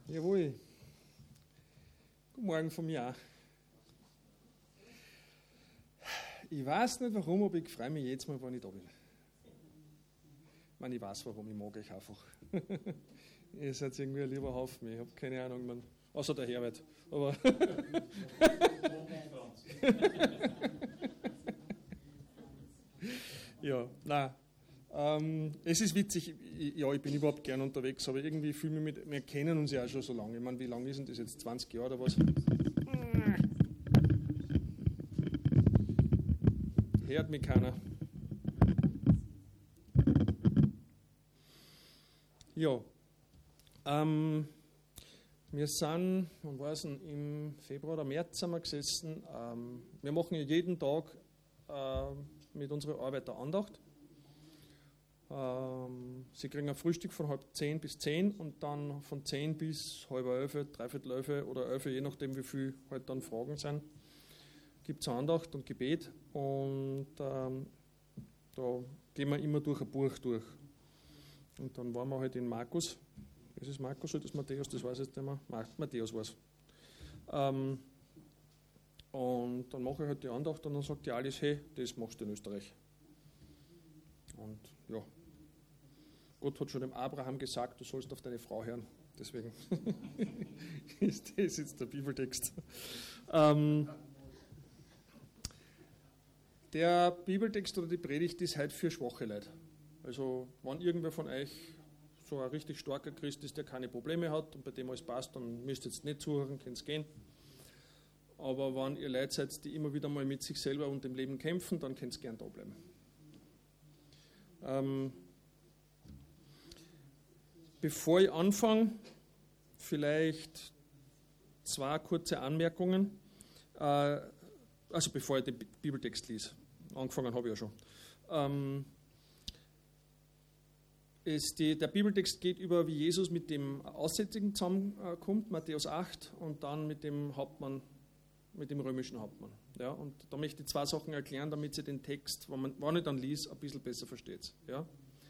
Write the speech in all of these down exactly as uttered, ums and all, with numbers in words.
Jawohl. Guten Morgen von mir auch. Ich weiß nicht warum, aber ich freue mich jedes Mal, wenn ich da bin. Ich meine, ich weiß warum, ich mag euch einfach. Ihr seid irgendwie ein lieber Haufen, ich habe keine Ahnung, man, außer der Herbert. Aber ja, nein. Ähm, es ist witzig, ich, ja, ich bin überhaupt gern unterwegs, aber irgendwie fühle ich mich mit, wir kennen uns ja auch schon so lange. Ich meine, wie lange ist denn das jetzt? zwanzig Jahre oder was? Hört mich keiner. Ja, ähm, wir sind, wann war es denn, im Februar oder März sind wir gesessen. Ähm, wir machen ja jeden Tag äh, mit unserer Arbeit eine Andacht. Ähm, sie kriegen ein Frühstück von halb zehn bis zehn und dann von zehn bis halb elf, dreiviertel elf oder elf, je nachdem wie viel halt dann Fragen sind, gibt es Andacht und Gebet und ähm, da gehen wir immer durch ein Buch durch. Und dann waren wir halt in Markus. Ist es Markus oder ist es Matthäus? Das weiß ich jetzt nicht mehr. Matthäus war es. Ähm, und dann mache ich halt die Andacht und dann sagt die Alice, hey, das machst du in Österreich. Und ja, Gott hat schon dem Abraham gesagt, du sollst auf deine Frau hören. Deswegen ist das jetzt der Bibeltext. Ähm, der Bibeltext oder die Predigt ist heute für schwache Leute. Also, wenn irgendwer von euch so ein richtig starker Christ ist, der keine Probleme hat und bei dem alles passt, dann müsst ihr jetzt nicht zuhören, könnt es gehen. Aber wenn ihr Leute seid, die immer wieder mal mit sich selber und dem Leben kämpfen, dann könnt ihr gern da bleiben. Ähm, bevor ich anfange, vielleicht zwei kurze Anmerkungen. Äh, also bevor ich den Bibeltext lese. Angefangen habe ich ja schon. Ähm, es die, der Bibeltext geht über, wie Jesus mit dem Aussätzigen zusammenkommt, Matthäus acht, und dann mit dem Hauptmann, mit dem römischen Hauptmann. Ja, und da möchte ich zwei Sachen erklären, damit ihr den Text, wenn, man, wenn ich dann liest, ein bisschen besser versteht. Ja?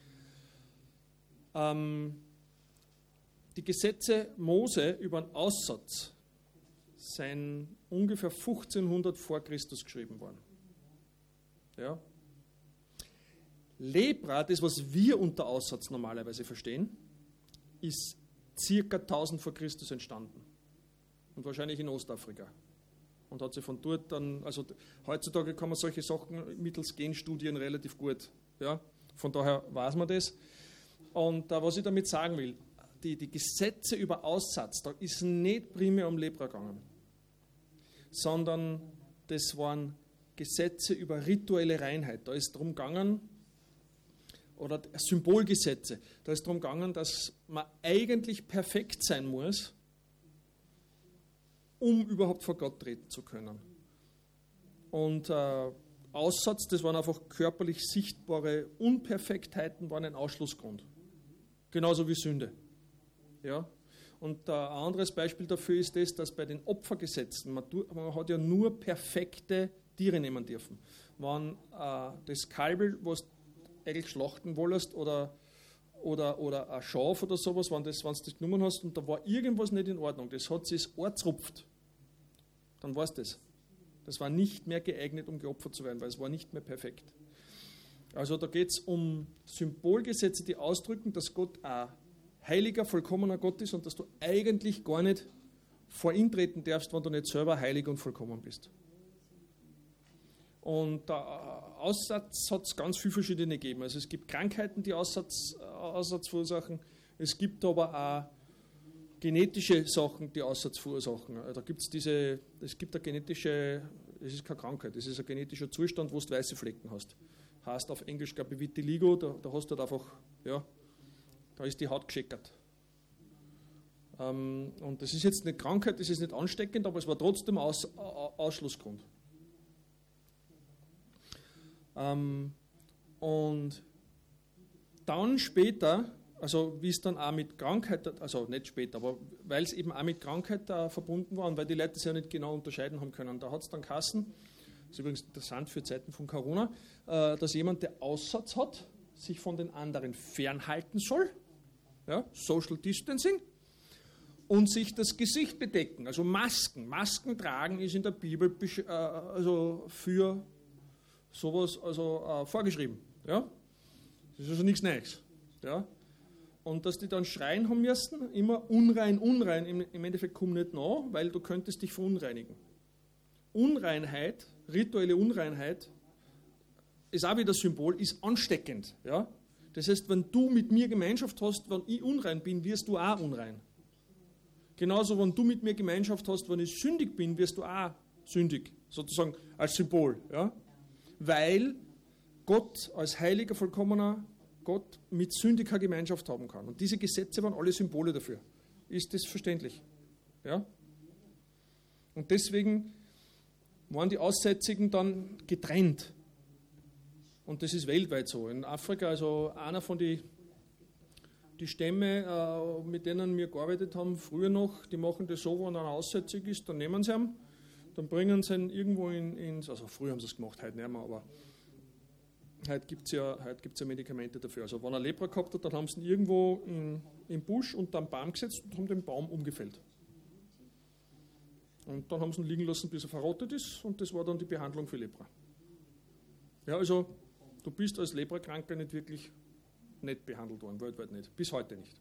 Ähm, die Gesetze Mose über den Aussatz sind ungefähr fünfzehnhundert vor Christus geschrieben worden. Ja? Lepra, das was wir unter Aussatz normalerweise verstehen, ist circa tausend vor Christus entstanden. Und wahrscheinlich in Ostafrika. Und hat sich von dort dann, also heutzutage kann man solche Sachen mittels Genstudien relativ gut. Ja? Von daher weiß man das. Und äh, was ich damit sagen will, die, die Gesetze über Aussatz, da ist nicht primär um Lepra gegangen, sondern das waren Gesetze über rituelle Reinheit. Da ist darum gegangen, oder Symbolgesetze, da ist darum gegangen, dass man eigentlich perfekt sein muss, um überhaupt vor Gott treten zu können. Und äh, Aussatz, das waren einfach körperlich sichtbare Unperfektheiten, waren ein Ausschlussgrund. Genauso wie Sünde. Ja? Und äh, ein anderes Beispiel dafür ist das, dass bei den Opfergesetzen, man, man hat ja nur perfekte Tiere nehmen dürfen. Wenn äh, das Kalbel, was eigentlich schlachten wolltest, oder, oder, oder ein Schaf oder sowas, wenn, das, wenn du das genommen hast und da war irgendwas nicht in Ordnung, das hat sich das Ohr zerrupft, dann war es das. Das war nicht mehr geeignet, um geopfert zu werden, weil es war nicht mehr perfekt. Also da geht es um Symbolgesetze, die ausdrücken, dass Gott ein heiliger, vollkommener Gott ist und dass du eigentlich gar nicht vor ihn treten darfst, wenn du nicht selber heilig und vollkommen bist. Und der Aussatz hat es ganz viele verschiedene gegeben. Also es gibt Krankheiten, die Aussatz, Aussatz verursachen. Es gibt aber auch genetische Sachen, die Aussatz verursachen. Da gibt es diese, es gibt eine genetische, es ist keine Krankheit, es ist ein genetischer Zustand, wo du weiße Flecken hast. Heißt auf Englisch, glaube ich, Vitiligo, da, da hast du halt einfach, ja, da ist die Haut gescheckert. Ähm, und das ist jetzt eine Krankheit, das ist nicht ansteckend, aber es war trotzdem Aus, Ausschlussgrund. Ähm, und dann später, also wie es dann auch mit Krankheit, also nicht später, aber weil es eben auch mit Krankheit äh, verbunden war und weil die Leute es ja nicht genau unterscheiden haben können, da hat es dann geheißen, das ist übrigens interessant für Zeiten von Corona, äh, dass jemand, der Aussatz hat, sich von den anderen fernhalten soll, ja, Social Distancing, und sich das Gesicht bedecken, also Masken. Masken tragen ist in der Bibel äh, also für sowas also, äh, vorgeschrieben. Ja? Das ist also nichts Neues. Ja? Und dass die dann schreien haben müssen, immer unrein, unrein, im, im Endeffekt komm nicht nach, weil du könntest dich verunreinigen. Unreinheit, rituelle Unreinheit, ist auch wieder Symbol, ist ansteckend. Ja? Das heißt, wenn du mit mir Gemeinschaft hast, wenn ich unrein bin, wirst du auch unrein. Genauso, wenn du mit mir Gemeinschaft hast, wenn ich sündig bin, wirst du auch sündig, sozusagen als Symbol. Ja? Weil Gott als heiliger, vollkommener Gott mit sündiger Gemeinschaft haben kann. Und diese Gesetze waren alle Symbole dafür. Ist das verständlich? Ja? Und deswegen waren die Aussätzigen dann getrennt. Und das ist weltweit so. In Afrika, also einer von den die Stämme, äh, mit denen wir gearbeitet haben, früher noch, die machen das so, wenn einer aussätzig ist, dann nehmen sie ihn, dann bringen sie ihn irgendwo in, ins, also früher haben sie es gemacht, heute nicht mehr, aber heute gibt es ja, ja Medikamente dafür. Also wenn er Lepra gehabt hat, dann haben sie ihn irgendwo in, im Busch unter einen Baum gesetzt und haben den Baum umgefällt. Und dann haben sie ihn liegen lassen, bis er verrottet ist, und das war dann die Behandlung für Lepra. Ja, also du bist als Leprakranker nicht wirklich nicht behandelt worden, weltweit nicht, bis heute nicht.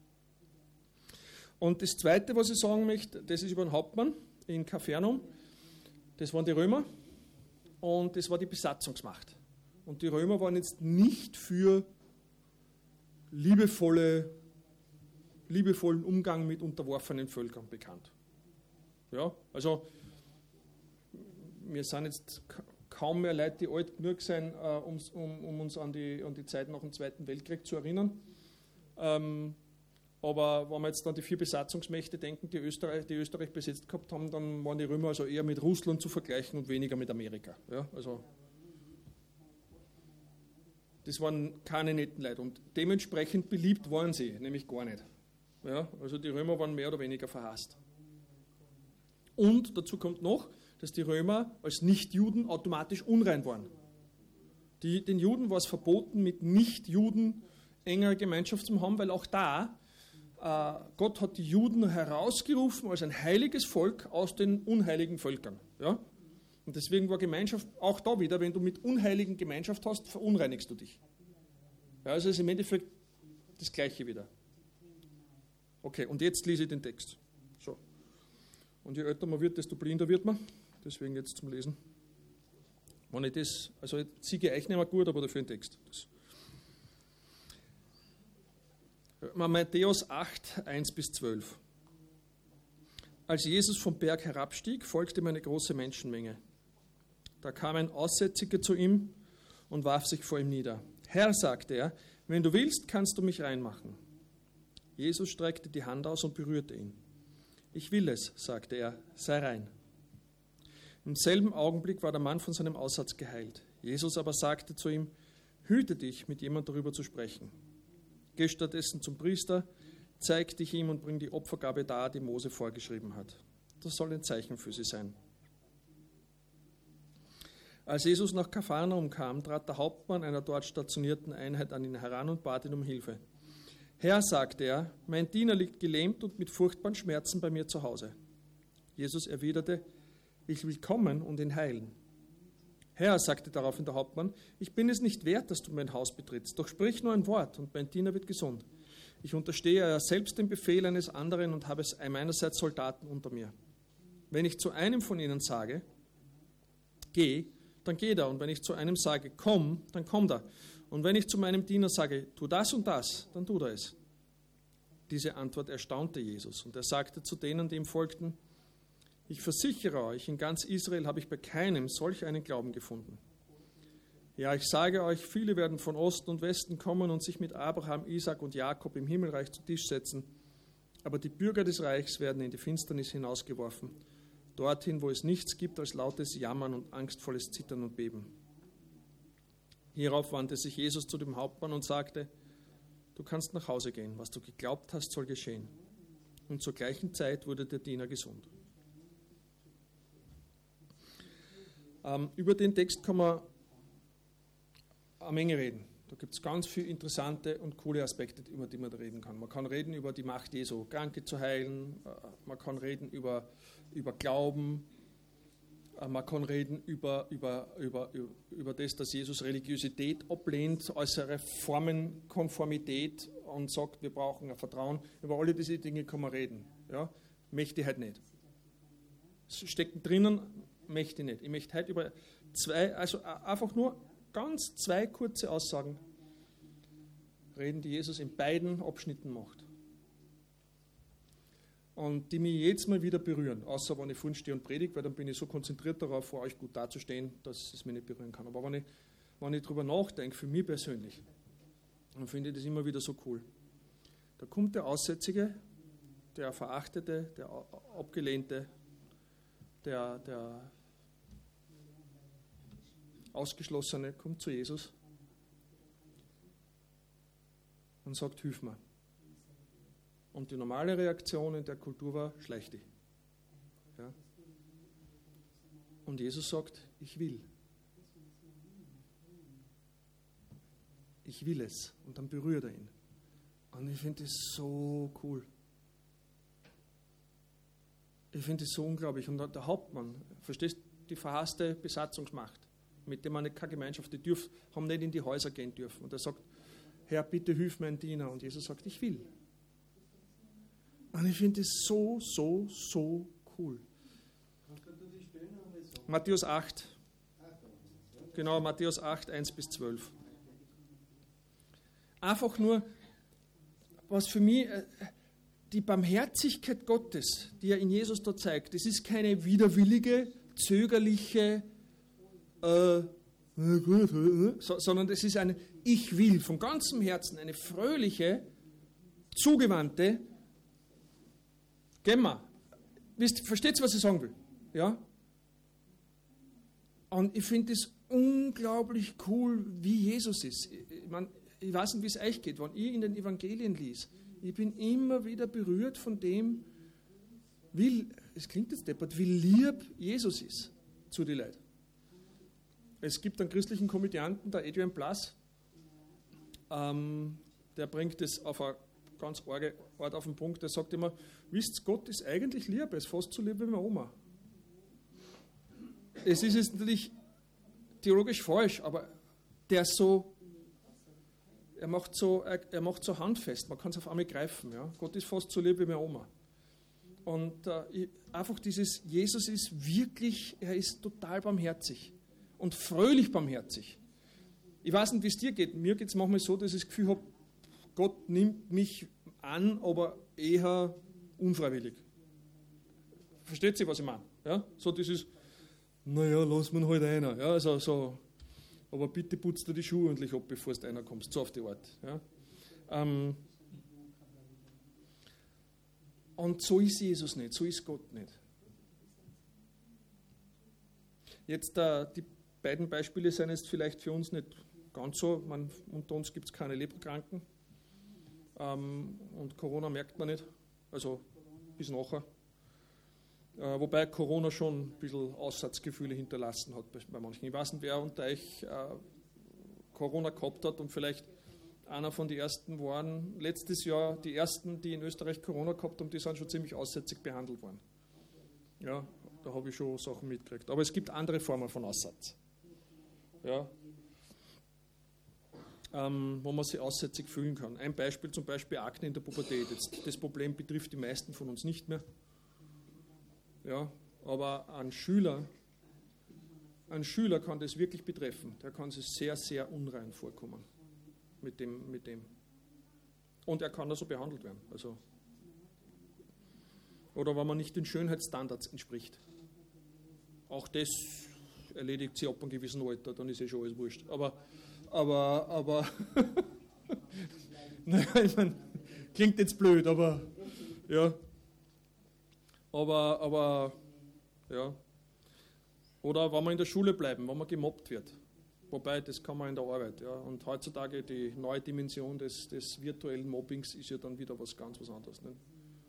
Und das Zweite, was ich sagen möchte, das ist über den Hauptmann in Kapernaum, das waren die Römer und das war die Besatzungsmacht. Und die Römer waren jetzt nicht für liebevolle, liebevollen Umgang mit unterworfenen Völkern bekannt. Ja, also wir sind jetzt kaum mehr Leute, die alt genug sind, äh, um, um, um uns an die, an die Zeit nach dem Zweiten Weltkrieg zu erinnern. Ähm, aber wenn wir jetzt an die vier Besatzungsmächte denken, die Österreich, die Österreich besetzt gehabt haben, dann waren die Römer also eher mit Russland zu vergleichen und weniger mit Amerika. Ja, also das waren keine netten Leute und dementsprechend beliebt waren sie, nämlich gar nicht. Ja, also die Römer waren mehr oder weniger verhasst. Und dazu kommt noch, dass die Römer als Nichtjuden automatisch unrein waren. Die, den Juden war es verboten, mit Nichtjuden engere Gemeinschaft zu haben, weil auch da, äh, Gott hat die Juden herausgerufen als ein heiliges Volk aus den unheiligen Völkern. Ja? Und deswegen war Gemeinschaft auch da wieder, wenn du mit Unheiligen Gemeinschaft hast, verunreinigst du dich. Ja, also ist im Endeffekt das Gleiche wieder. Okay, und jetzt lese ich den Text. So. Und je älter man wird, desto blinder wird man. Deswegen jetzt zum Lesen. Wenn ich das, also ich ziehe euch nicht mehr gut, aber dafür den Text. Das. Matthäus acht, eins bis zwölf. Als Jesus vom Berg herabstieg, folgte ihm eine große Menschenmenge. Da kam ein Aussätziger zu ihm und warf sich vor ihm nieder. Herr, sagte er, wenn du willst, kannst du mich reinmachen. Jesus streckte die Hand aus und berührte ihn. Ich will es, sagte er, sei rein. Im selben Augenblick war der Mann von seinem Aussatz geheilt. Jesus aber sagte zu ihm, hüte dich, mit jemand darüber zu sprechen. Geh stattdessen zum Priester, zeig dich ihm und bring die Opfergabe dar, die Mose vorgeschrieben hat. Das soll ein Zeichen für sie sein. Als Jesus nach Kapernaum kam, trat der Hauptmann einer dort stationierten Einheit an ihn heran und bat ihn um Hilfe. Herr, sagte er, mein Diener liegt gelähmt und mit furchtbaren Schmerzen bei mir zu Hause. Jesus erwiderte, ich will kommen und ihn heilen. Herr, sagte daraufhin der Hauptmann, ich bin es nicht wert, dass du mein Haus betrittst, doch sprich nur ein Wort und mein Diener wird gesund. Ich unterstehe ja selbst dem Befehl eines anderen und habe meinerseits Soldaten unter mir. Wenn ich zu einem von ihnen sage, geh, dann geht er. Und wenn ich zu einem sage, komm, dann kommt er. Und wenn ich zu meinem Diener sage, tu das und das, dann tut er es. Diese Antwort erstaunte Jesus. Und er sagte zu denen, die ihm folgten, ich versichere euch, in ganz Israel habe ich bei keinem solch einen Glauben gefunden. Ja, ich sage euch, viele werden von Osten und Westen kommen und sich mit Abraham, Isaak und Jakob im Himmelreich zu Tisch setzen. Aber die Bürger des Reichs werden in die Finsternis hinausgeworfen, dorthin, wo es nichts gibt als lautes Jammern und angstvolles Zittern und Beben. Hierauf wandte sich Jesus zu dem Hauptmann und sagte, du kannst nach Hause gehen, was du geglaubt hast, soll geschehen. Und zur gleichen Zeit wurde der Diener gesund. Ähm, über den Text kann man eine Menge reden. Da gibt es ganz viele interessante und coole Aspekte, über die man da reden kann. Man kann reden über die Macht Jesu, Kranke zu heilen. Man kann reden über, über Glauben. Man kann reden über, über, über, über das, dass Jesus Religiosität ablehnt, äußere Formenkonformität und sagt, wir brauchen ein Vertrauen. Über alle diese Dinge kann man reden. Ja? Möchte ich halt nicht. Es stecken drinnen, möchte ich nicht. Ich möchte heute über zwei, also einfach nur ganz zwei kurze Aussagen reden, die Jesus in beiden Abschnitten macht. Und die mich jedes Mal wieder berühren, außer wenn ich vorne stehe und predige, weil dann bin ich so konzentriert darauf, vor euch gut dazustehen, dass es mich nicht berühren kann. Aber wenn ich, wenn ich darüber nachdenke, für mich persönlich, dann finde ich das immer wieder so cool. Da kommt der Aussätzige, der Verachtete, der Abgelehnte, der, der Ausgeschlossene, kommt zu Jesus und sagt, hilf mir. Und die normale Reaktion in der Kultur war, schleich dich. Ja. Und Jesus sagt, ich will. Ich will es. Und dann berührt er ihn. Und ich finde das so cool. Ich finde das so unglaublich. Und der Hauptmann, verstehst du, die verhasste Besatzungsmacht, mit dem man keine Gemeinschaft, die dürf, haben nicht in die Häuser gehen dürfen. Und er sagt, Herr, bitte hilf mir ein Diener. Und Jesus sagt, ich will. Und ich finde das so, so, so cool. Matthäus acht. Genau, Matthäus acht, eins bis zwölf. Einfach nur, was für mich, die Barmherzigkeit Gottes, die er in Jesus da zeigt, das ist keine widerwillige, zögerliche, äh, so, sondern das ist eine, ich will, von ganzem Herzen, eine fröhliche, zugewandte, Gemma, wisst, versteht ihr, was ich sagen will? Ja? Und ich finde es unglaublich cool, wie Jesus ist. Ich, mein, ich weiß nicht, wie es euch geht, wenn ich in den Evangelien lies. Ich bin immer wieder berührt von dem, wie, es klingt jetzt deppert, wie lieb Jesus ist zu den Leuten. Es gibt einen christlichen Komödianten, der Adrian Plass, ähm, der bringt es auf eine ganz arge Art auf den Punkt, der sagt immer, wisst, Gott ist eigentlich lieb, er ist fast so lieb wie meine Oma. Es ist jetzt natürlich theologisch falsch, aber der ist so, er macht so, er, er macht so handfest, man kann es auf einmal greifen. Ja? Gott ist fast so lieb wie meine Oma. Und äh, einfach dieses, Jesus ist wirklich, er ist total barmherzig und fröhlich barmherzig. Ich weiß nicht, wie es dir geht, mir geht es manchmal so, dass ich das Gefühl habe, Gott nimmt mich an, aber eher unfreiwillig. Versteht ihr, was ich meine? Ja? So dieses, naja, lass mir halt einer. Ja, also, so, aber bitte putzt dir die Schuhe ordentlich ab, bevor du einer kommst. So auf die Art. Ja? Ähm, und so ist Jesus nicht, so ist Gott nicht. Jetzt, äh, die beiden Beispiele sind jetzt vielleicht für uns nicht ganz so. Man, unter uns gibt es keine Leberkranken. Ähm, und Corona merkt man nicht, also bis nachher. Äh, wobei Corona schon ein bisschen Aussatzgefühle hinterlassen hat bei, bei manchen. Ich weiß nicht, wer unter euch äh, Corona gehabt hat und vielleicht einer von den ersten waren, letztes Jahr die ersten, die in Österreich Corona gehabt haben, die sind schon ziemlich aussätzig behandelt worden. Ja, da habe ich schon Sachen mitgekriegt. Aber es gibt andere Formen von Aussatz. Ja. Ähm, wo man sich aussätzig fühlen kann. Ein Beispiel zum Beispiel Akne in der Pubertät. Jetzt, das Problem betrifft die meisten von uns nicht mehr. Ja, aber ein Schüler, ein Schüler kann das wirklich betreffen. Der kann sich sehr, sehr unrein vorkommen mit dem, mit dem. Und er kann da so behandelt werden. Also, oder wenn man nicht den Schönheitsstandards entspricht. Auch das erledigt sich ab einem gewissen Alter, dann ist eh schon alles wurscht. Aber Aber, aber, naja, ich meine, klingt jetzt blöd, aber, ja, aber, aber, ja, oder wenn wir in der Schule bleiben, wenn man gemobbt wird, wobei, das kann man in der Arbeit, ja, und heutzutage die neue Dimension des, des virtuellen Mobbings ist ja dann wieder was ganz was anderes, ne?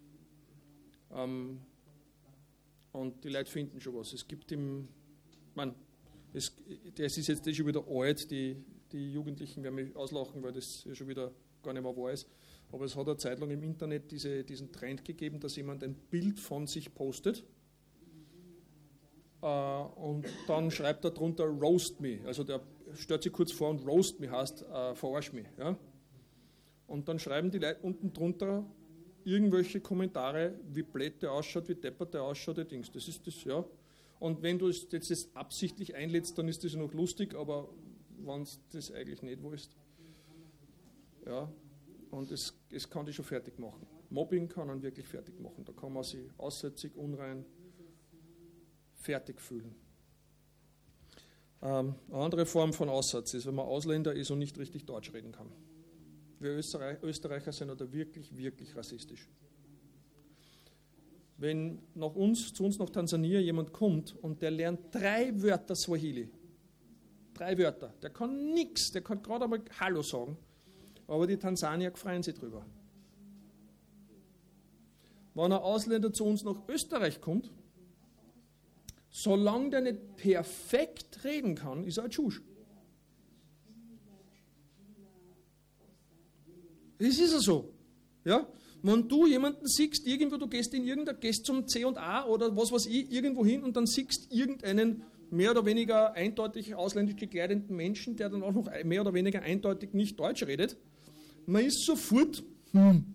Ähm, und die Leute finden schon was, es gibt im, man, es, das ist jetzt schon wieder alt, die die Jugendlichen werden mich auslachen, weil das ja schon wieder gar nicht mehr wahr ist. Aber es hat eine Zeit lang im Internet diese, diesen Trend gegeben, dass jemand ein Bild von sich postet äh, und dann schreibt er drunter Roast me. Also der stellt sich kurz vor und Roast me heißt äh, verarsch mich. Ja? Und dann schreiben die Leute unten drunter irgendwelche Kommentare, wie blöd der ausschaut, wie deppert der ausschaut, die Dings. Das ist das, ja. Und wenn du es jetzt das absichtlich einlädst, dann ist das ja noch lustig, aber wenn du das eigentlich nicht willst, ja, und es, es kann dich schon fertig machen. Mobbing kann einen wirklich fertig machen. Da kann man sich aussätzig, unrein, fertig fühlen. Ähm, eine andere Form von Aussatz ist, wenn man Ausländer ist und nicht richtig Deutsch reden kann. Wir Österreich, Österreicher sind da wirklich, wirklich rassistisch. Wenn nach uns, zu uns nach Tansania jemand kommt und der lernt drei Wörter Swahili, drei Wörter, der kann nichts, der kann gerade einmal Hallo sagen, aber die Tansanier freuen sich drüber. Wenn ein Ausländer zu uns nach Österreich kommt, solange der nicht perfekt reden kann, ist er ein Tschusch. Das ist ja so. Ja? Wenn du jemanden siehst, irgendwo, du gehst in irgendein, gehst zum C und A oder was weiß ich, irgendwo hin und dann siehst irgendeinen mehr oder weniger eindeutig ausländisch gekleideten Menschen, der dann auch noch mehr oder weniger eindeutig nicht Deutsch redet, man ist sofort, hm.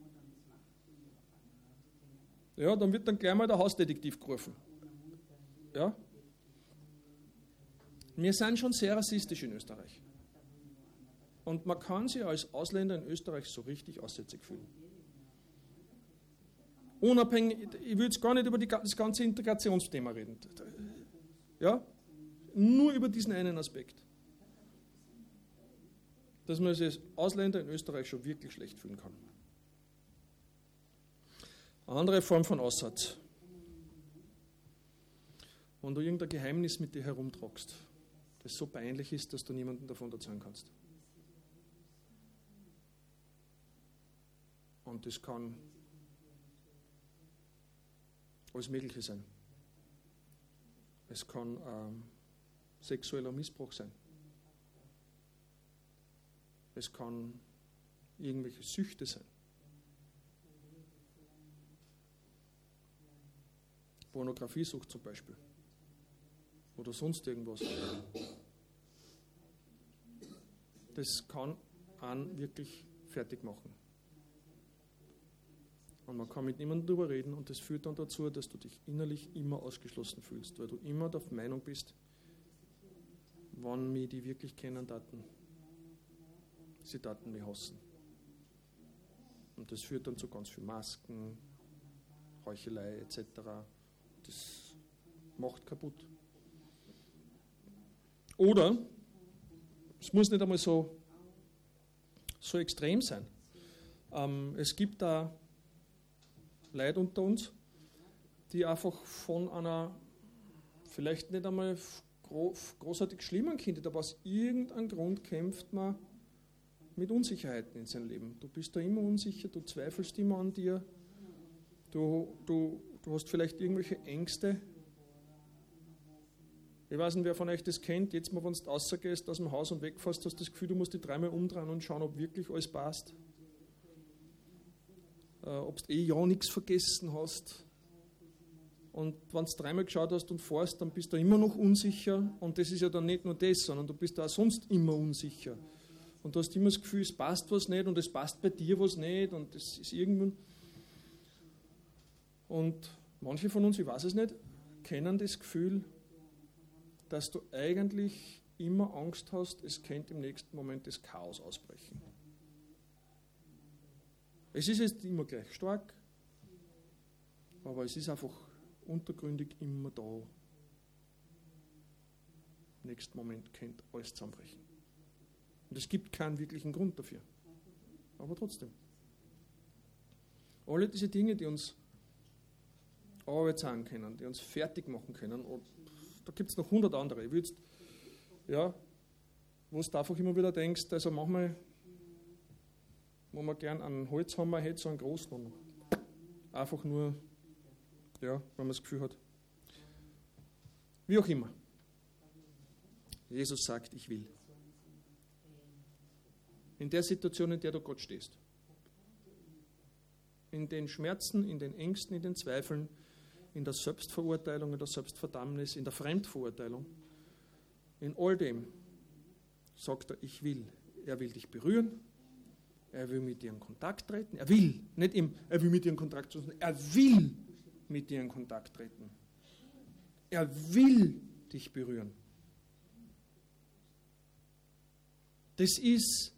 Ja, dann wird dann gleich mal der Hausdetektiv gerufen. Ja? Wir sind schon sehr rassistisch in Österreich. Und man kann sich als Ausländer in Österreich so richtig aussätzig fühlen. Unabhängig, ich will jetzt gar nicht über die, das ganze Integrationsthema reden. Ja? Nur über diesen einen Aspekt. Dass man sich als Ausländer in Österreich schon wirklich schlecht fühlen kann. Eine andere Form von Aussatz. Wenn du irgendein Geheimnis mit dir herumtragst, das so peinlich ist, dass du niemandem davon erzählen kannst. Und das kann alles Mögliche sein. Es kann ähm, sexueller Missbrauch sein. Es kann irgendwelche Süchte sein. Pornografiesucht zum Beispiel. Oder sonst irgendwas. Das kann einen wirklich fertig machen. Und man kann mit niemandem darüber reden und das führt dann dazu, dass du dich innerlich immer ausgeschlossen fühlst, weil du immer der Meinung bist, wann mich die wirklich kennen daten, sie daten mich hassen. Und das führt dann zu ganz viel Masken, Heuchelei et cetera. Das macht kaputt. Oder es muss nicht einmal so, so extrem sein. Ähm, es gibt da Leute unter uns, die einfach von einer vielleicht nicht einmal großartig schlimmen Kindheit, aber aus irgendeinem Grund kämpft man mit Unsicherheiten in seinem Leben. Du bist da immer unsicher, du zweifelst immer an dir, du, du, du hast vielleicht irgendwelche Ängste. Ich weiß nicht, wer von euch das kennt, jetzt mal, wenn du rausgehst aus dem Haus und wegfährst, hast du das Gefühl, du musst dich dreimal umdrehen und schauen, ob wirklich alles passt. Äh, ob du eh ja nichts vergessen hast. Und wenn du dreimal geschaut hast und fährst, dann bist du immer noch unsicher. Und das ist ja dann nicht nur das, sondern du bist auch sonst immer unsicher. Und du hast immer das Gefühl, es passt was nicht und es passt bei dir was nicht und es ist irgendwann. Und manche von uns, ich weiß es nicht, kennen das Gefühl, dass du eigentlich immer Angst hast, es könnte im nächsten Moment das Chaos ausbrechen. Es ist jetzt immer gleich stark, aber es ist einfach untergründig immer da. Im nächsten Moment könnte alles zusammenbrechen. Und es gibt keinen wirklichen Grund dafür. Aber trotzdem. Alle diese Dinge, die uns Arbeit sagen können, die uns fertig machen können, und da gibt es noch hundert andere. Ich jetzt, ja, wo du einfach immer wieder denkst, also manchmal, wo man gern einen Holzhammer hätte, so einen großen. Einfach nur, ja, wenn man das Gefühl hat. Wie auch immer. Jesus sagt, ich will. In der Situation, in der du Gott stehst. In den Schmerzen, in den Ängsten, in den Zweifeln, in der Selbstverurteilung, in der Selbstverdammnis, in der Fremdverurteilung. In all dem sagt er, ich will. Er will dich berühren, er will mit dir in Kontakt treten. Er will, nicht im, er will mit dir in Kontakt treten, er will mit dir in Kontakt treten. Er will dich berühren. Das ist,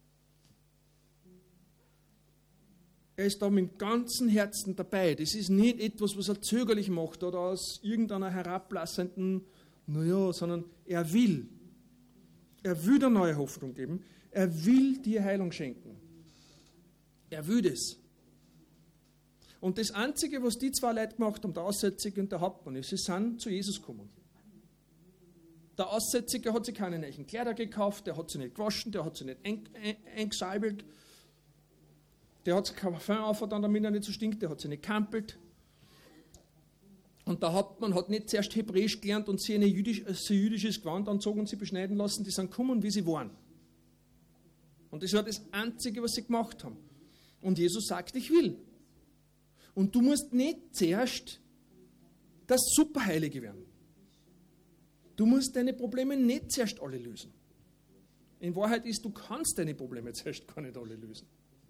er ist da mit dem ganzen Herzen dabei. Das ist nicht etwas, was er zögerlich macht oder aus irgendeiner herablassenden, naja, sondern er will. Er will dir neue Hoffnung geben. Er will dir Heilung schenken. Er will das. Und das Einzige, was die zwei Leute gemacht haben, der Aussätzige und der Hauptmann, ist, sie sind zu Jesus gekommen. Der Aussätzige hat sich keine neuen Kleider gekauft, der hat sie nicht gewaschen, der hat sie nicht eingesalbelt, der hat sich kein Parfum aufgetan, damit er nicht so stinkt, der hat sie nicht gekampelt. Und der Hauptmann hat nicht zuerst Hebräisch gelernt und sie ein jüdisch, jüdisches Gewand anzogen und sie beschneiden lassen, die sind gekommen, wie sie waren. Und das war das Einzige, was sie gemacht haben. Und Jesus sagt, ich will. Und du musst nicht zuerst das Superheilige werden. Du musst deine Probleme nicht zuerst alle lösen. In Wahrheit ist, du kannst deine Probleme zuerst gar nicht alle lösen.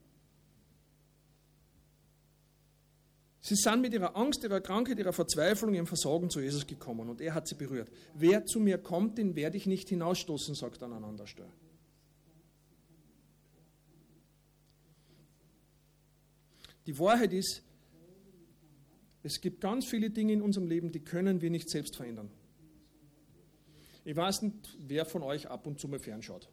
Sie sind mit ihrer Angst, ihrer Krankheit, ihrer Verzweiflung, ihrem Versagen zu Jesus gekommen und er hat sie berührt. Wer zu mir kommt, den werde ich nicht hinausstoßen, sagt er an anderer Stelle. Die Wahrheit ist, es gibt ganz viele Dinge in unserem Leben, die können wir nicht selbst verändern. Ich weiß nicht, wer von euch ab und zu mal fernschaut.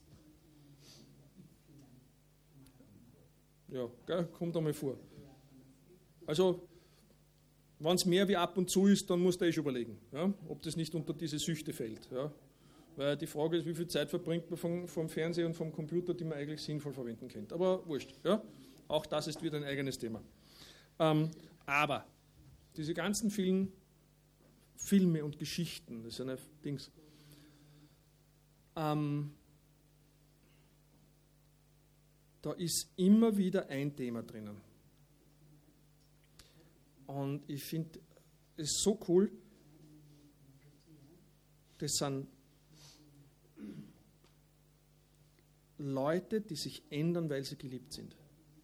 Ja, gell, kommt einmal vor. Also, wenn es mehr wie ab und zu ist, dann musst du eh schon überlegen, ja, ob das nicht unter diese Süchte fällt. Ja. Weil die Frage ist, wie viel Zeit verbringt man vom, vom Fernseher und vom Computer, die man eigentlich sinnvoll verwenden könnte. Aber wurscht. Ja. Auch das ist wieder ein eigenes Thema. Ähm, aber diese ganzen vielen Filme und Geschichten, das sind ja Dings, ähm, da ist immer wieder ein Thema drinnen. Und ich finde es so cool, das sind Leute, die sich ändern, weil sie geliebt sind.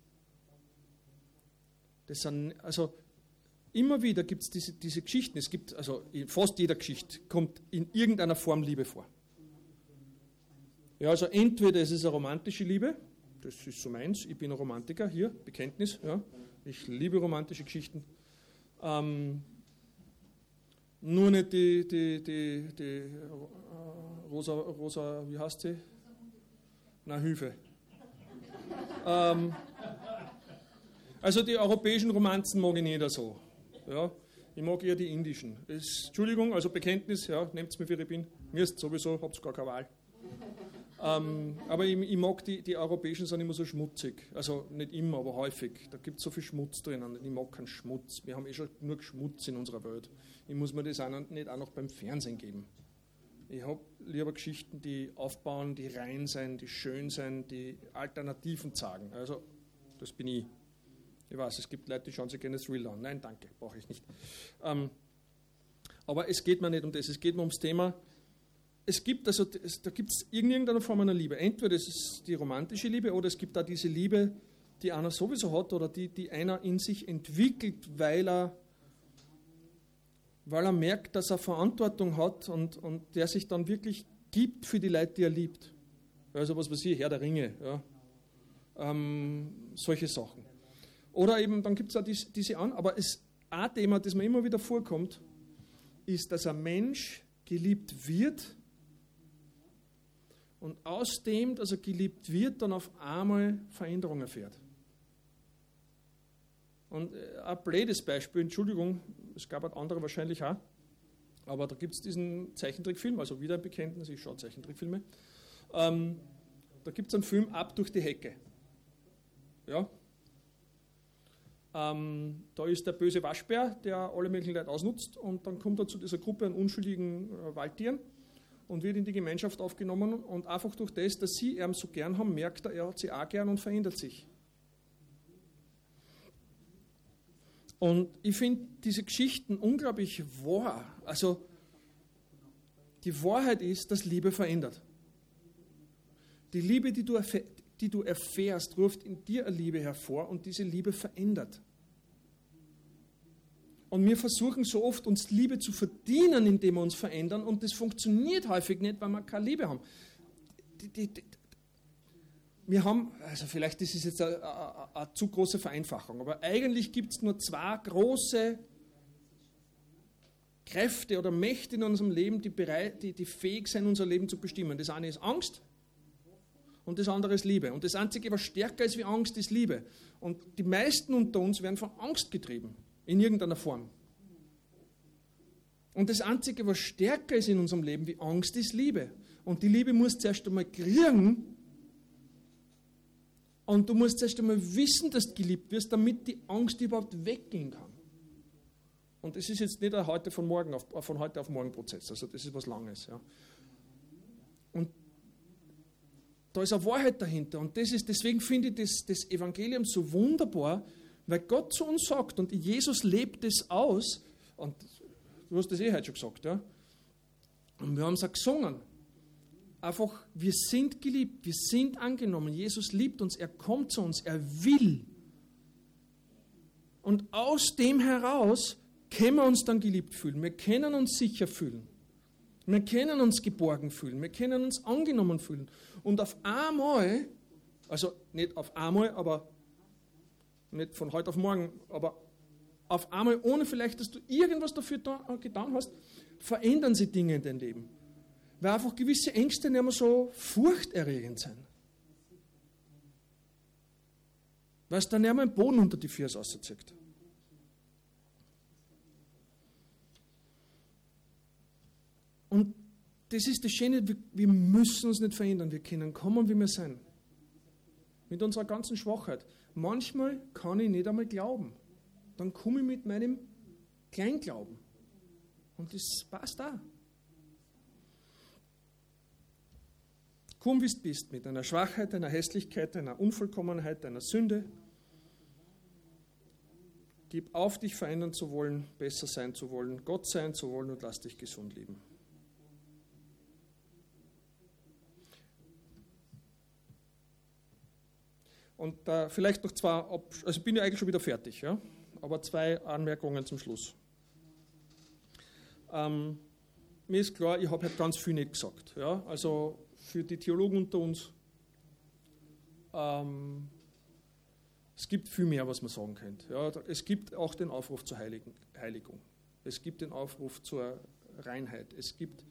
Das sind, also immer wieder gibt es diese, diese Geschichten, es gibt, also in fast jeder Geschichte kommt in irgendeiner Form Liebe vor. Ja, also entweder es ist eine romantische Liebe, das ist so meins, ich bin ein Romantiker, hier, Bekenntnis, ja, ich liebe romantische Geschichten. Ähm, nur nicht die, die, die, die Rosa, Rosa, wie heißt sie? Na, Hilfe. ähm, also die europäischen Romanzen mag ich nicht so. Ja, ich mag eher die indischen. Das, Entschuldigung, also Bekenntnis, ja, nehmt es mir, wie ich bin. Mir ist sowieso, habt ihr gar keine Wahl. Ähm, aber ich, ich mag die, die europäischen, sind immer so schmutzig. Also nicht immer, aber häufig. Da gibt es so viel Schmutz drinnen. Ich mag keinen Schmutz. Wir haben eh schon nur Schmutz in unserer Welt. Ich muss mir das auch nicht auch noch beim Fernsehen geben. Ich habe lieber Geschichten, die aufbauen, die rein sein, die schön sein, die Alternativen zeigen. Also, das bin ich. Ich weiß, es gibt Leute, die schauen sich gerne Thriller an. Nein, danke, brauche ich nicht. Ähm, aber es geht mir nicht um das. Es geht mir ums Thema. Es gibt also, es, da gibt es irgendeine Form einer Liebe. Entweder es ist die romantische Liebe oder es gibt da diese Liebe, die einer sowieso hat oder die, die einer in sich entwickelt, weil er, weil er merkt, dass er Verantwortung hat und, und der sich dann wirklich gibt für die Leute, die er liebt. Also was weiß ich, Herr der Ringe, ja. ähm, solche Sachen. Oder eben, dann gibt es auch diese, diese an, aber es, ein Thema, das mir immer wieder vorkommt, ist, dass ein Mensch geliebt wird und aus dem, dass er geliebt wird, dann auf einmal Veränderung erfährt. Und ein blödes Beispiel, Entschuldigung, es gab halt andere wahrscheinlich auch, aber da gibt es diesen Zeichentrickfilm, also wieder ein Bekenntnis, ich schaue Zeichentrickfilme, ähm, da gibt es einen Film Ab durch die Hecke. Ja. Ähm, da ist der böse Waschbär, der alle möglichen Leute ausnutzt und dann kommt er zu dieser Gruppe an unschuldigen äh, Waldtieren und wird in die Gemeinschaft aufgenommen und einfach durch das, dass sie ihn so gern haben, merkt er, er hat sie auch gern und verändert sich. Und ich finde diese Geschichten unglaublich wahr. Also die Wahrheit ist, dass Liebe verändert. Die Liebe, die du, erfähr, die du erfährst, ruft in dir eine Liebe hervor und diese Liebe verändert. Und wir versuchen so oft, uns Liebe zu verdienen, indem wir uns verändern und das funktioniert häufig nicht, weil wir keine Liebe haben. Die, die, die, wir haben, also vielleicht ist es jetzt eine, eine, eine zu große Vereinfachung, aber eigentlich gibt es nur zwei große Kräfte oder Mächte in unserem Leben, die, bereit, die, die fähig sind, unser Leben zu bestimmen. Das eine ist Angst und das andere ist Liebe. Und das Einzige, was stärker ist wie Angst, ist Liebe. Und die meisten unter uns werden von Angst getrieben, in irgendeiner Form. Und das Einzige, was stärker ist in unserem Leben wie Angst, ist Liebe. Und die Liebe musst du zuerst einmal kriegen. Und du musst erst einmal wissen, dass du geliebt wirst, damit die Angst überhaupt weggehen kann. Und das ist jetzt nicht ein heute von, morgen auf, von heute auf morgen Prozess, also das ist was Langes. Ja. Und da ist eine Wahrheit dahinter. Und das ist, deswegen finde ich das, das Evangelium so wunderbar, weil Gott zu uns sagt, und Jesus lebt es aus, und du hast das eh heute schon gesagt, ja. Und wir haben es auch gesungen. Einfach, wir sind geliebt, wir sind angenommen. Jesus liebt uns, er kommt zu uns, er will. Und aus dem heraus können wir uns dann geliebt fühlen. Wir können uns sicher fühlen. Wir können uns geborgen fühlen. Wir können uns angenommen fühlen. Und auf einmal, also nicht auf einmal, aber nicht von heute auf morgen, aber auf einmal, ohne vielleicht, dass du irgendwas dafür da, getan hast, verändern sich Dinge in deinem Leben. Weil einfach gewisse Ängste nicht mehr so furchterregend sind. Weil es dann nicht mehr einen Boden unter die Füße rauszieht. Und das ist das Schöne, wir, wir müssen uns nicht verändern, wir können kommen, wie wir sind. Mit unserer ganzen Schwachheit. Manchmal kann ich nicht einmal glauben. Dann komme ich mit meinem Kleinglauben. Und das passt auch. Komm, wie du bist, mit deiner Schwachheit, deiner Hässlichkeit, deiner Unvollkommenheit, deiner Sünde. Gib auf, dich verändern zu wollen, besser sein zu wollen, Gott sein zu wollen und lass dich gesund leben. Und äh, vielleicht noch zwei, also ich bin ja eigentlich schon wieder fertig, ja? Aber zwei Anmerkungen zum Schluss. Ähm, mir ist klar, ich habe halt ganz viel nicht gesagt. Ja? Also für die Theologen unter uns, ähm, es gibt viel mehr, was man sagen könnte. Ja? Es gibt auch den Aufruf zur Heiligen, Heiligung. Es gibt den Aufruf zur Reinheit. Es gibt,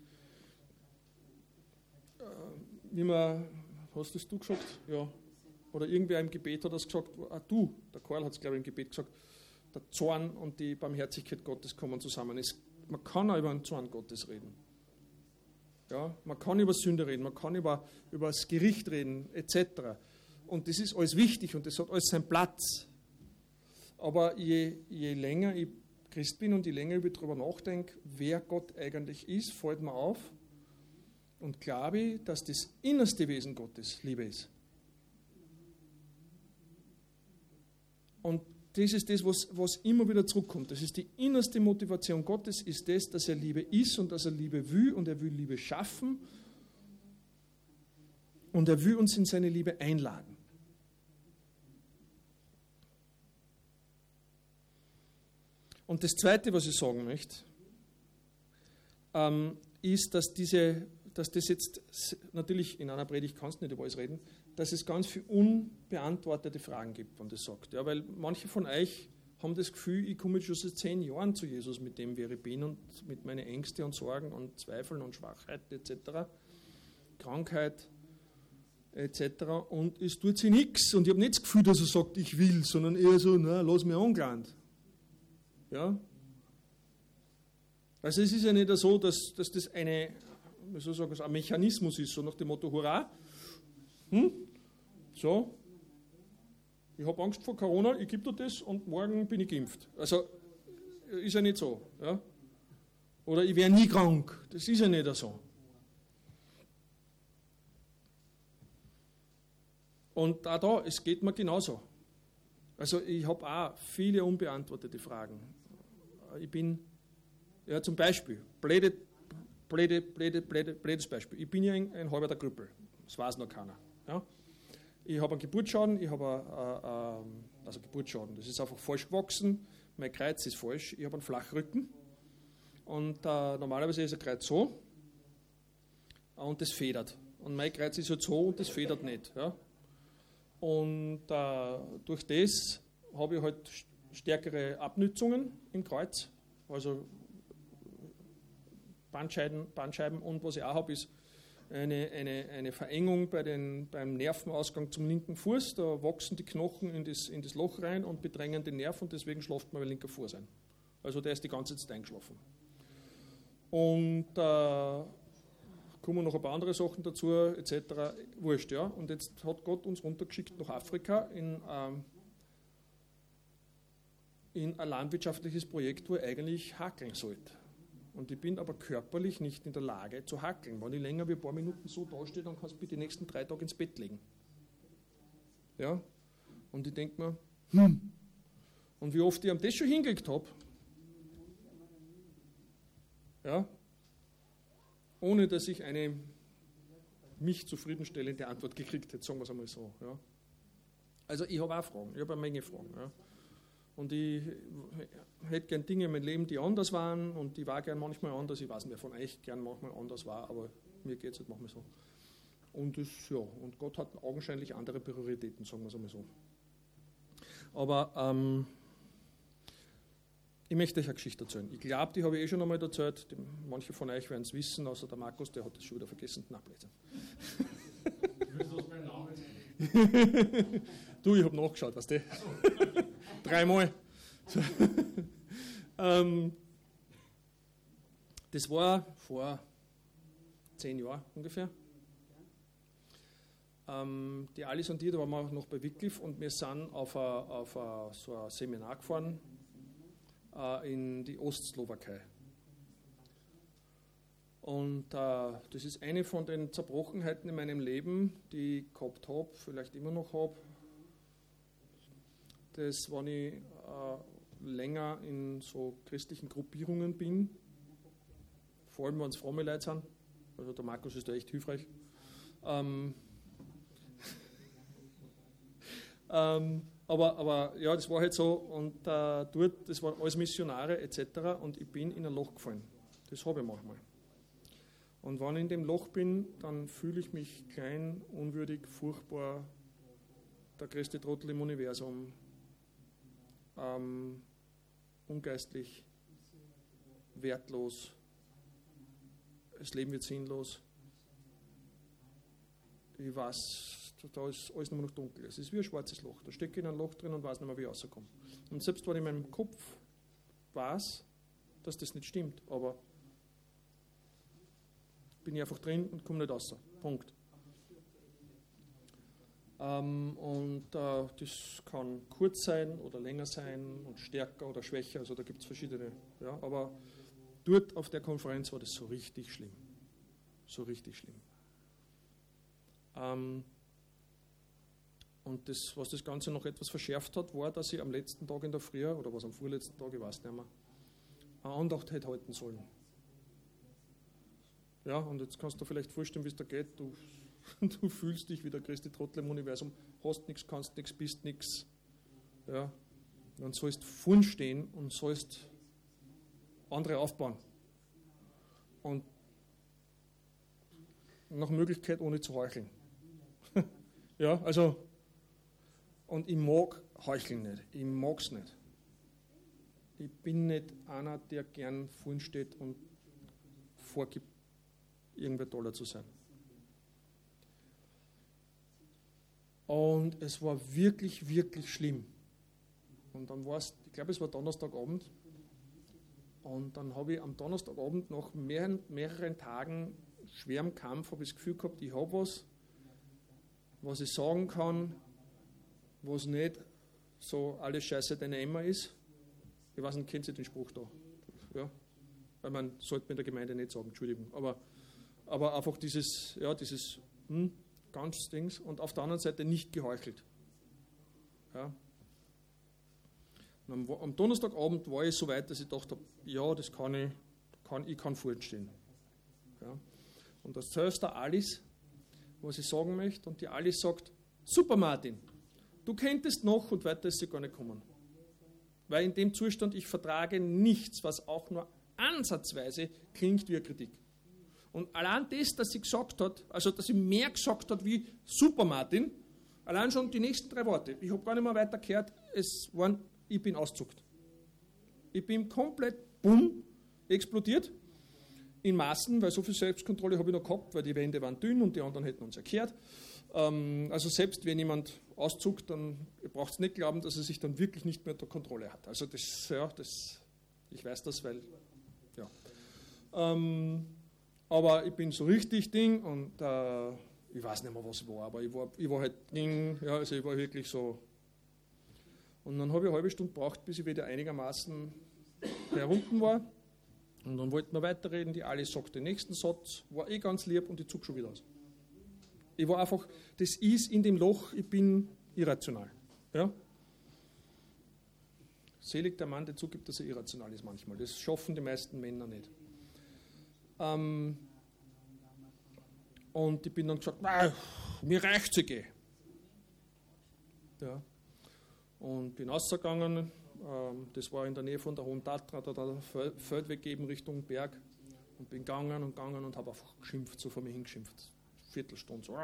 äh, wie man, hast das du gesagt? Ja. Oder irgendwer im Gebet hat das gesagt, ah, du, der Karl hat es glaube ich im Gebet gesagt, der Zorn und die Barmherzigkeit Gottes kommen zusammen. Es, man kann auch über den Zorn Gottes reden. Ja, man kann über Sünde reden, man kann über, über das Gericht reden, et cetera. Und das ist alles wichtig und das hat alles seinen Platz. Aber je, je länger ich Christ bin und je länger ich darüber nachdenke, wer Gott eigentlich ist, fällt mir auf und glaube ich, dass das innerste Wesen Gottes Liebe ist. Und das ist das, was, was immer wieder zurückkommt. Das ist die innerste Motivation Gottes, ist das, dass er Liebe ist und dass er Liebe will und er will Liebe schaffen und er will uns in seine Liebe einladen. Und das Zweite, was ich sagen möchte, ähm, ist, dass, diese, dass das jetzt, natürlich in einer Predigt kannst du nicht über alles reden, dass es ganz viele unbeantwortete Fragen gibt, wenn das sagt. Ja, weil manche von euch haben das Gefühl, ich komme jetzt schon seit zehn Jahren zu Jesus mit dem, wer ich bin und mit meinen Ängsten und Sorgen und Zweifeln und Schwachheit et cetera, Krankheit et cetera. Und es tut sich nichts. Und ich habe nicht das Gefühl, dass er sagt, ich will, sondern eher so, na, lass mich angelangt. Ja? Also es ist ja nicht so, dass, dass das eine, wie soll ich sagen, ein Mechanismus ist, so nach dem Motto, hurra, hm? So, ich habe Angst vor Corona, ich gebe dir das und morgen bin ich geimpft. Also ist ja nicht so. Ja? Oder ich wäre nie krank, das ist ja nicht so. Und auch da, es geht mir genauso. Also ich habe auch viele unbeantwortete Fragen. Ich bin, ja zum Beispiel, blöde, blöde, blöde, blöde, blödes Beispiel. Ich bin ja ein, ein halber der Krüppel. Das weiß noch keiner. Ja? Ich habe einen Geburtsschaden, ich habe ein, ein, also Geburtsschaden, das ist einfach falsch gewachsen, mein Kreuz ist falsch, ich habe einen Flachrücken und äh, normalerweise ist ein Kreuz so und das federt. Und mein Kreuz ist halt so und das federt nicht. Ja? Und äh, durch das habe ich halt stärkere Abnützungen im Kreuz, also Bandscheiben, Bandscheiben und was ich auch habe, ist eine, eine, eine Verengung bei den, beim Nervenausgang zum linken Fuß. Da wachsen die Knochen in das, in das Loch rein und bedrängen den Nerv und deswegen schläft man, weil linker Fuß ein. Also der ist die ganze Zeit eingeschlafen. Und äh, kommen noch ein paar andere Sachen dazu, et cetera. Wurscht, ja. Und jetzt hat Gott uns runtergeschickt nach Afrika in, ähm, in ein landwirtschaftliches Projekt, wo er eigentlich hackeln sollte. Und ich bin aber körperlich nicht in der Lage zu hackeln. Wenn ich länger wie ein paar Minuten so dastehe, dann kannst du mich die nächsten drei Tage ins Bett legen. Ja? Und ich denke mir, hm. Und wie oft ich ihm das schon hingelegt habe, ja, ohne dass ich eine mich zufriedenstellende Antwort gekriegt hätte, sagen wir es einmal so. Ja. Also ich habe auch Fragen, ich habe eine Menge Fragen. Ja. Und ich hätte gern Dinge in meinem Leben, die anders waren und ich war gern manchmal anders. Ich weiß nicht, wer von euch gern manchmal anders war, aber mir geht es halt manchmal so. Und, das, ja, und Gott hat augenscheinlich andere Prioritäten, sagen wir es einmal so. Aber ähm, ich möchte euch eine Geschichte erzählen. Ich glaube, die habe ich eh schon einmal erzählt. Die, manche von euch werden es wissen, außer der Markus, der hat das schon wieder vergessen. Na, Blödsinn. Willst du aus meinem Namen sagen? Du, ich habe nachgeschaut, weißt du? Dreimal. So. ähm, das war vor zehn Jahren ungefähr. Ähm, die Alice und ich, da waren wir noch bei Wycliffe und wir sind auf, a, auf a, so ein Seminar gefahren äh, in die Ostslowakei. Und äh, das ist eine von den Zerbrochenheiten in meinem Leben, die ich gehabt habe, vielleicht immer noch habe. Das, wenn ich äh, länger in so christlichen Gruppierungen bin, vor allem wenn es fromme Leute sind, also der Markus ist da echt hilfreich, ähm, ähm, aber, aber ja, das war halt so und äh, dort, das waren alles Missionare et cetera und ich bin in ein Loch gefallen. Das habe ich manchmal. Und wenn ich in dem Loch bin, dann fühle ich mich klein, unwürdig, furchtbar, der größte Trottel im Universum, ähm, ungeistlich, wertlos, das Leben wird sinnlos. Ich weiß, da ist alles nur noch dunkel. Es ist wie ein schwarzes Loch. Da stecke ich in ein Loch drin und weiß nicht mehr, wie ich rauskomme. Und selbst wenn ich in meinem Kopf weiß, dass das nicht stimmt, aber bin ich einfach drin und komme nicht raus. Punkt. Ähm, und äh, das kann kurz sein oder länger sein und stärker oder schwächer, also da gibt es verschiedene. Ja, aber dort auf der Konferenz war das so richtig schlimm. So richtig schlimm. Ähm, und das, was das Ganze noch etwas verschärft hat, war, dass ich am letzten Tag in der Früh, oder was am vorletzten Tag, ich weiß nicht mehr, eine Andacht hätte halten sollen. Ja, und jetzt kannst du dir vielleicht vorstellen, wie es da geht. Du Du fühlst dich wie der größte Trottel im Universum, hast nichts, kannst nichts, bist nichts. Ja. Dann sollst vorn stehen und sollst andere aufbauen. Und nach Möglichkeit ohne zu heucheln. Ja, also, und ich mag heucheln nicht. Ich mag es nicht. Ich bin nicht einer, der gern vorn steht und vorgibt, irgendwer toller zu sein. Und es war wirklich, wirklich schlimm. Und dann war es, ich glaube, es war Donnerstagabend. Und dann habe ich am Donnerstagabend nach mehreren, mehreren Tagen schwerem Kampf, habe ich das Gefühl gehabt, ich habe was, was ich sagen kann, was nicht so alles Scheiße deine Emma ist. Ich weiß nicht, kennt ihr den Spruch da? Ja? Weil man sollte mir in der Gemeinde nicht sagen, Entschuldigung. Aber, aber einfach dieses, ja, dieses, hm, ganz Dings, und auf der anderen Seite nicht geheuchelt. Ja. Am, am Donnerstagabend war ich so weit, dass ich dachte, ja, das kann ich, kann, ich kann fortstehen. Ja. Und das zuerst der Alice, was ich sagen möchte, und die Alice sagt, super Martin, du könntest noch, und weiter ist sie gar nicht kommen. Weil in dem Zustand, ich vertrage nichts, was auch nur ansatzweise klingt wie eine Kritik. Und allein das, dass sie gesagt hat, also dass sie mehr gesagt hat wie super Martin, allein schon die nächsten drei Worte, ich habe gar nicht mehr weiter gehört, es waren, ich bin ausgezuckt. Ich bin komplett, bumm, explodiert. In Maßen, weil so viel Selbstkontrolle habe ich noch gehabt, weil die Wände waren dünn und die anderen hätten uns erklärt. Ähm, also selbst wenn jemand auszuckt, dann braucht es nicht glauben, dass er sich dann wirklich nicht mehr unter Kontrolle hat. Also das, ja, das, ich weiß das, weil, ja. Ähm, aber ich bin so richtig Ding und äh, ich weiß nicht mehr, was war, aber ich war, ich war halt Ding, ja, also ich war wirklich so. Und dann habe ich eine halbe Stunde gebraucht, bis ich wieder einigermaßen herunten war. Und dann wollten wir weiterreden, die Alice sagt den nächsten Satz, war eh ganz lieb und ich zog schon wieder aus. Ich war einfach, das ist in dem Loch, ich bin irrational. Ja? Selig der Mann, der zugibt, dass er irrational ist manchmal. Das schaffen die meisten Männer nicht. Ähm, und ich bin dann gesagt, nein, mir reicht es, ich gehe. Ja. Und bin rausgegangen. Das war in der Nähe von der Hohen Tatra, da der Feldweg eben Richtung Berg. Und bin gegangen und gegangen und habe einfach geschimpft, so vor mir hingeschimpft. Viertelstunde so.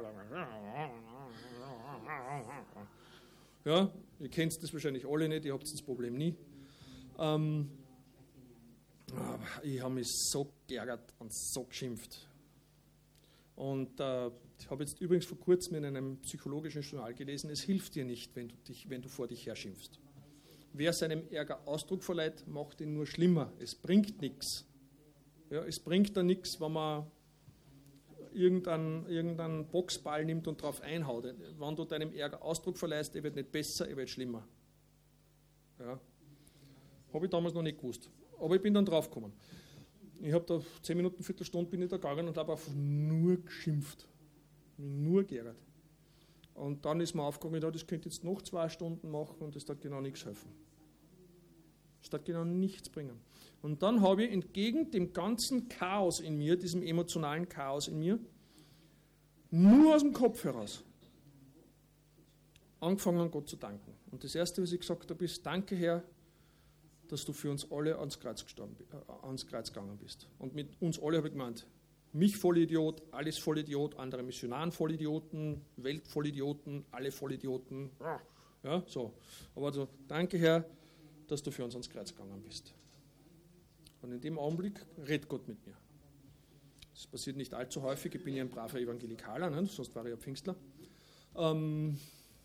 Ja, ihr kennt das wahrscheinlich alle nicht, ihr habt das Problem nie. Ähm, aber ich habe mich so geärgert und so geschimpft. Und äh, ich habe jetzt übrigens vor kurzem in einem psychologischen Journal gelesen, es hilft dir nicht, wenn du, dich, wenn du vor dich her schimpfst. Wer seinem Ärger Ausdruck verleiht, macht ihn nur schlimmer. Es bringt nichts. Ja, es bringt da nichts, wenn man irgendeinen, irgendeinen Boxball nimmt und drauf einhaut. Wenn du deinem Ärger Ausdruck verleihst, er wird nicht besser, er wird schlimmer. Ja. Habe ich damals noch nicht gewusst. Aber ich bin dann drauf gekommen. Ich habe da zehn Minuten, Viertelstunde bin ich da gegangen und habe einfach nur geschimpft. Nur geärgert. Und dann ist mir aufgegangen, ja, das könnte jetzt noch zwei Stunden machen und das hat genau nichts helfen. Das hat genau nichts bringen. Und dann habe ich entgegen dem ganzen Chaos in mir, diesem emotionalen Chaos in mir, nur aus dem Kopf heraus angefangen, Gott zu danken. Und das Erste, was ich gesagt habe, ist, danke Herr, dass du für uns alle ans Kreuz, gestorben, äh, ans Kreuz gegangen bist. Und mit uns alle habe ich gemeint, mich Vollidiot, alles Vollidiot, andere Missionaren Vollidioten, Welt Vollidioten, alle Vollidioten. Ja, so. Aber also, danke Herr, dass du für uns ans Kreuz gegangen bist. Und in dem Augenblick redet Gott mit mir. Das passiert nicht allzu häufig, ich bin ja ein braver Evangelikaler, ne? Sonst war ich ja Pfingstler. Ähm,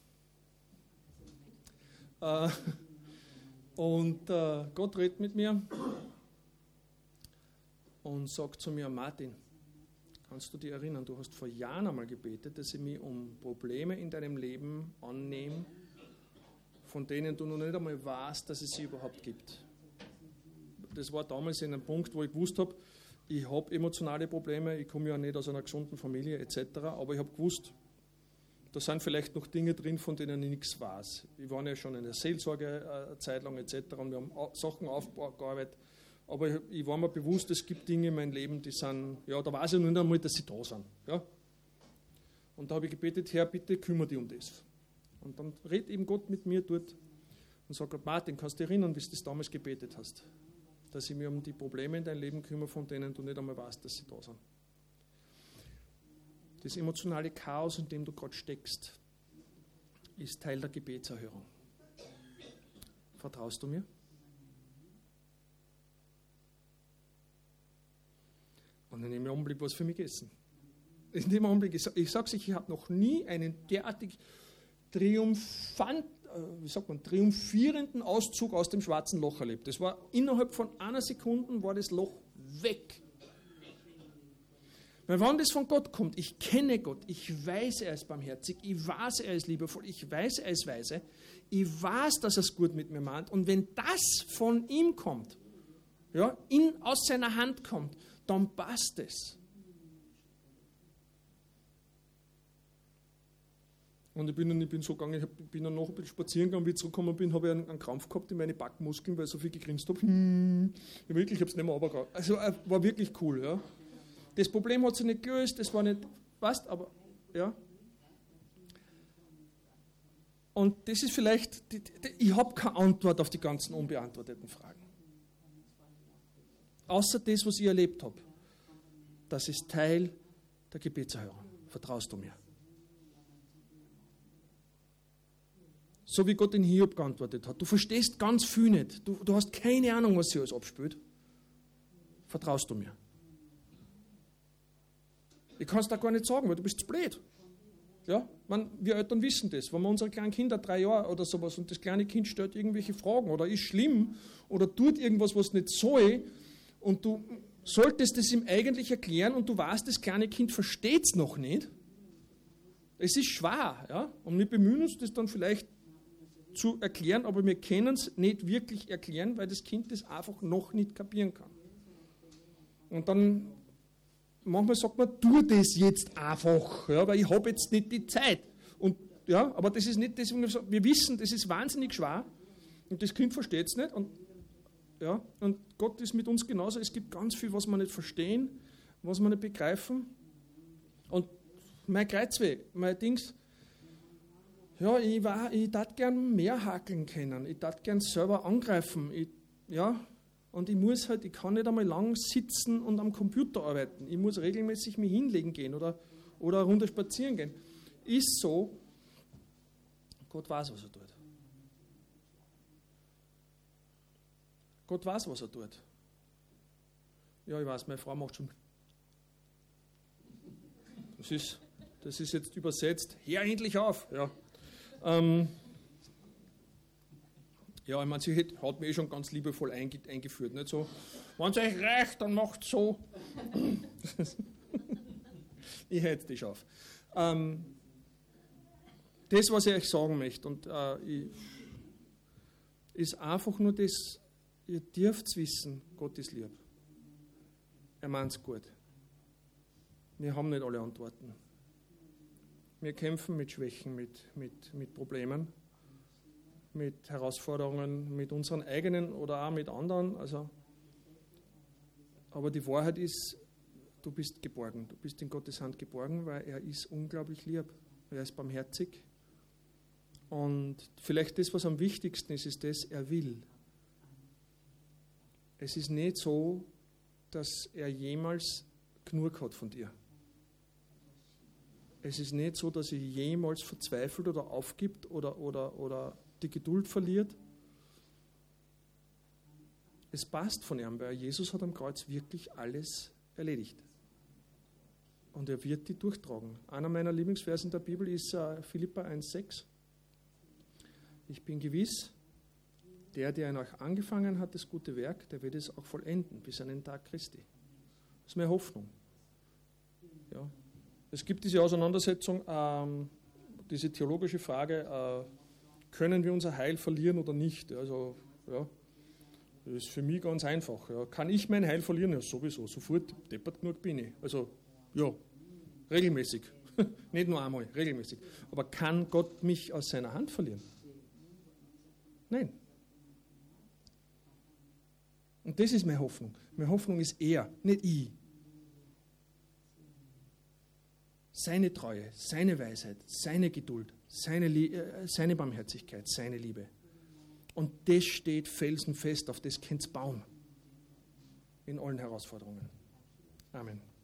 äh, und äh, Gott redet mit mir und sagt zu mir, Martin, kannst du dich erinnern, du hast vor Jahren einmal gebetet, dass ich mich um Probleme in deinem Leben annehme, von denen du noch nicht einmal weißt, dass es sie überhaupt gibt. Das war damals in einem Punkt, wo ich gewusst habe, ich habe emotionale Probleme, ich komme ja nicht aus einer gesunden Familie et cetera, aber ich habe gewusst, da sind vielleicht noch Dinge drin, von denen ich nichts weiß. Ich war ja schon in der Seelsorge eine Zeit lang et cetera und wir haben Sachen aufgearbeitet, aber ich, ich war mir bewusst, es gibt Dinge in meinem Leben, die sind, ja, da weiß ich noch nicht einmal, dass sie da sind. Ja? Und da habe ich gebetet, Herr, bitte kümmere dich um das. Und dann redet eben Gott mit mir dort und sagt, Martin, kannst du dich erinnern, wie du das damals gebetet hast? Dass ich mich um die Probleme in deinem Leben kümmere, von denen du nicht einmal weißt, dass sie da sind. Das emotionale Chaos, in dem du gerade steckst, ist Teil der Gebetserhörung. Vertraust du mir? Und in dem Augenblick war es für mich gegessen. In dem Augenblick, ich sage es, ich habe noch nie einen derartig triumphant, wie sagt man, triumphierenden Auszug aus dem schwarzen Loch erlebt. Das war innerhalb von einer Sekunde war das Loch weg. Weil wenn das von Gott kommt, ich kenne Gott, ich weiß, er ist barmherzig, ich weiß, er ist liebevoll, ich weiß, er ist weise, ich weiß, dass er es gut mit mir meint. Und wenn das von ihm kommt, ja, in, aus seiner Hand kommt, dann passt es. Und ich bin, ich bin so gegangen, ich bin dann noch ein bisschen spazieren gegangen, wie ich zurückgekommen bin, habe ich einen, einen Krampf gehabt in meine Backmuskeln, weil ich so viel gegrinst habe. Hm. Ja, wirklich, ich habe es nicht mehr runtergegangen. Also äh, war wirklich cool. Ja. Das Problem hat sich nicht gelöst, das war nicht, weißt, aber, ja. Und das ist vielleicht, die, die, ich habe keine Antwort auf die ganzen unbeantworteten Fragen. Außer das, was ich erlebt habe. Das ist Teil der Gebetserhörung. Vertraust du mir? So wie Gott den Hiob geantwortet hat. Du verstehst ganz viel nicht. Du, du hast keine Ahnung, was sie alles abspielt. Vertraust du mir? Ich kann es da gar nicht sagen, weil du bist zu blöd. Ja? Man, wir Eltern wissen das. Wenn wir unsere kleinen Kinder, drei Jahre oder sowas, und das kleine Kind stellt irgendwelche Fragen oder ist schlimm oder tut irgendwas, was nicht soll, und du solltest es ihm eigentlich erklären und du weißt, das kleine Kind versteht es noch nicht. Es ist schwer. Ja? Und wir bemühen uns, das dann vielleicht zu erklären, aber wir können es nicht wirklich erklären, weil das Kind das einfach noch nicht kapieren kann. Und dann manchmal sagt man, tu das jetzt einfach, ja, weil ich habe jetzt nicht die Zeit. Und, ja, aber das ist nicht deswegen, wir wissen, das ist wahnsinnig schwer und das Kind versteht es nicht. Und, ja, und Gott ist mit uns genauso. Es gibt ganz viel, was wir nicht verstehen, was wir nicht begreifen. Und mein Kreuzweh, mein Dings, ja, ich war, ich tat gern mehr hakeln können, ich tat gern selber angreifen, ich, ja, und ich muss halt, ich kann nicht einmal lang sitzen und am Computer arbeiten, ich muss regelmäßig mich hinlegen gehen oder, oder eine Runde spazieren gehen. Ist so, Gott weiß, was er tut. Gott weiß, was er tut. Ja, ich weiß, meine Frau macht schon. Das ist, das ist jetzt übersetzt, hör endlich auf, ja. Ähm, ja, ich meine, sie hat, hat mich eh schon ganz liebevoll einge, eingeführt. Nicht so, wenn es euch reicht, dann macht so. Ich hätte das auf. Ähm, das, was ich euch sagen möchte, und äh, ich, ist einfach nur das, ihr dürft wissen, Gott ist lieb. Er meint es gut. Wir haben nicht alle Antworten. Wir kämpfen mit Schwächen, mit, mit, mit Problemen, mit Herausforderungen, mit unseren eigenen oder auch mit anderen. Also, aber die Wahrheit ist, du bist geborgen. Du bist in Gottes Hand geborgen, weil er ist unglaublich lieb. Er ist barmherzig. Und vielleicht das, was am wichtigsten ist, ist das, er will. Es ist nicht so, dass er jemals genug hat von dir. Es ist nicht so, dass er jemals verzweifelt oder aufgibt oder, oder, oder die Geduld verliert. Es passt von ihm, weil Jesus hat am Kreuz wirklich alles erledigt. Und er wird die durchtragen. Einer meiner Lieblingsverse in der Bibel ist uh, Philipper eins sechs. Ich bin gewiss, der, der in euch angefangen hat, das gute Werk, der wird es auch vollenden, bis an den Tag Christi. Das ist meine Hoffnung. Ja. Es gibt diese Auseinandersetzung, ähm, diese theologische Frage, äh, können wir unser Heil verlieren oder nicht? Also, ja, das ist für mich ganz einfach. Ja. Kann ich mein Heil verlieren? Ja, sowieso, sofort, deppert genug bin ich. Also, ja, regelmäßig. Nicht nur einmal, regelmäßig. Aber kann Gott mich aus seiner Hand verlieren? Nein. Und das ist meine Hoffnung. Meine Hoffnung ist er, nicht ich. Seine Treue, seine Weisheit, seine Geduld, seine, äh, seine Barmherzigkeit, seine Liebe. Und das steht felsenfest, auf das könnt ihr bauen. In allen Herausforderungen. Amen.